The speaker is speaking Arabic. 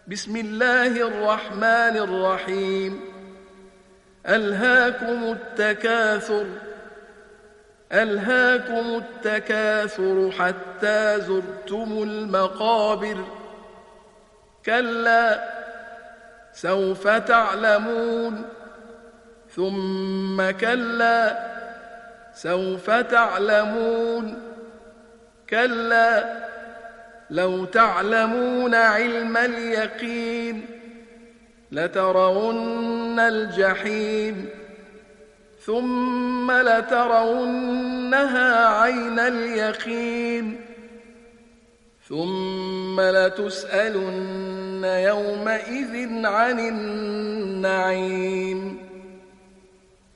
بسم الله الرحمن الرحيم ألهاكم التكاثر حتى زرتم المقابر كلا سوف تعلمون ثم كلا سوف تعلمون كلا لو تعلمون علم اليقين لترون الجحيم ثم لترونها عين اليقين ثم لتسألن يومئذ عن النعيم